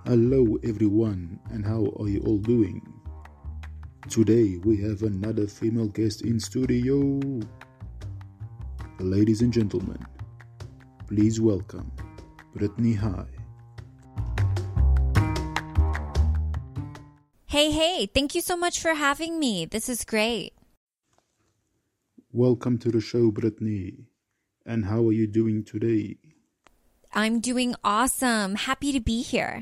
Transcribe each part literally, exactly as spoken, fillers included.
Hello everyone, and how are you all doing? Today we have another female guest in studio. Ladies and gentlemen, please welcome Brittany High. Hey, hey, thank you so much for having me. This is great. Welcome to the show, Brittany. And how are you doing today? I'm doing awesome. Happy to be here.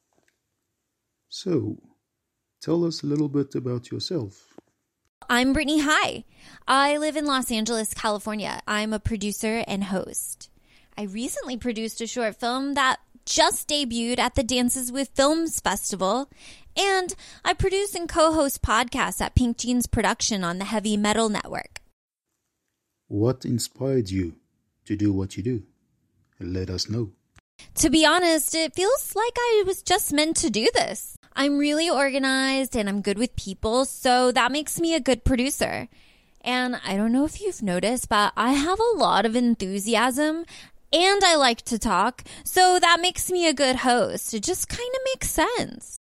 So, tell us a little bit about yourself. I'm Brittany High. I live in Los Angeles, California. I'm a producer and host. I recently produced a short film that just debuted at the Dances with Films Festival. And I produce and co-host podcasts at Pink Jeans Production on the Heavy Metal Network. What inspired you to do what you do? Let us know. To be honest, it feels like I was just meant to do this. I'm really organized and I'm good with people, so that makes me a good producer. And I don't know if you've noticed, but I have a lot of enthusiasm and I like to talk, so that makes me a good host. It just kind of makes sense.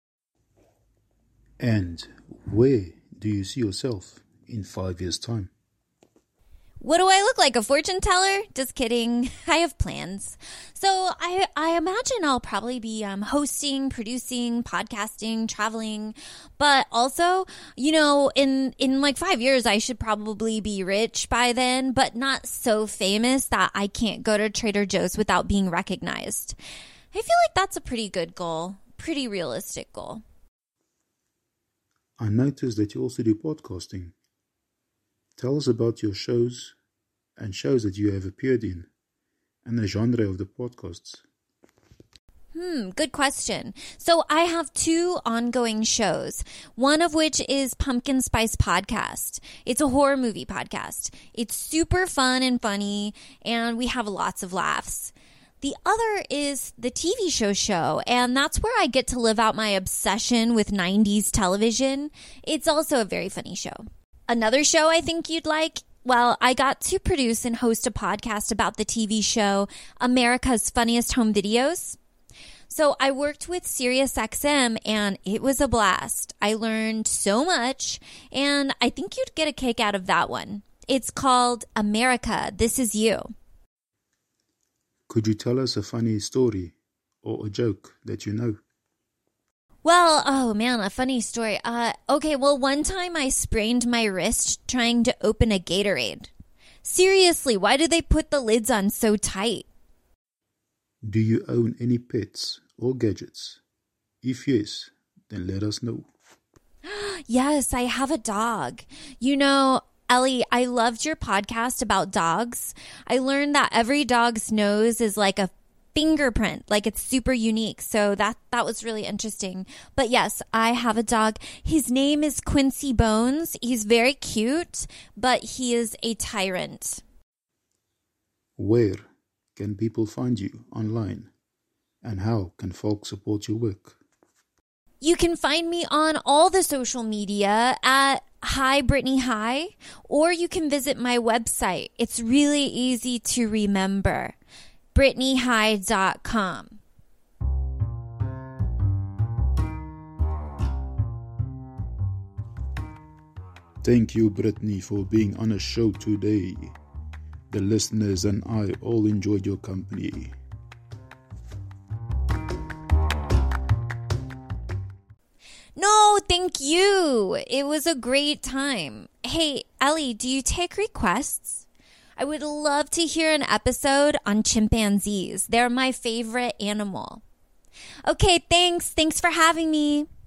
And where do you see yourself in five years' time? What do I look like, a fortune teller? Just kidding. I have plans. So I I imagine I'll probably be um, hosting, producing, podcasting, traveling. But also, you know, in, in like five years, I should probably be rich by then, but not so famous that I can't go to Trader Joe's without being recognized. I feel like that's a pretty good goal. Pretty realistic goal. I noticed that you also do podcasting. Tell us about your shows and shows that you have appeared in and the genre of the podcasts. Hmm, good question. So I have two ongoing shows, one of which is Pumpkin Spice Podcast. It's a horror movie podcast. It's super fun and funny, and we have lots of laughs. The other is the T V show show, and that's where I get to live out my obsession with nineties television. It's also a very funny show. Another show I think you'd like, well, I got to produce and host a podcast about the T V show America's Funniest Home Videos. So I worked with SiriusXM and it was a blast. I learned so much and I think you'd get a kick out of that one. It's called America, This Is You. Could you tell us a funny story or a joke that you know? Well, oh man, a funny story. Uh, okay, well, one time I sprained my wrist trying to open a Gatorade. Seriously, why did they put the lids on so tight? Do you own any pets or gadgets? If yes, then let us know. Yes, I have a dog. You know, Ellie, I loved your podcast about dogs. I learned that every dog's nose is like a fingerprint, like it's super unique. So that that was really interesting. But yes, I have a dog. His name is Quincy Bones. He's very cute, but he is a tyrant. Where can people find you online? And how can folks support your work? You can find me on all the social media at Hi Brittany High, or you can visit my website. It's really easy to remember. Brittany High dot com. Thank you, Brittany, for being on a show today. The listeners and I all enjoyed your company. No, thank you. It was a great time. Hey, Ellie, do you take requests? I would love to hear an episode on chimpanzees. They're my favorite animal. Okay, thanks. Thanks for having me.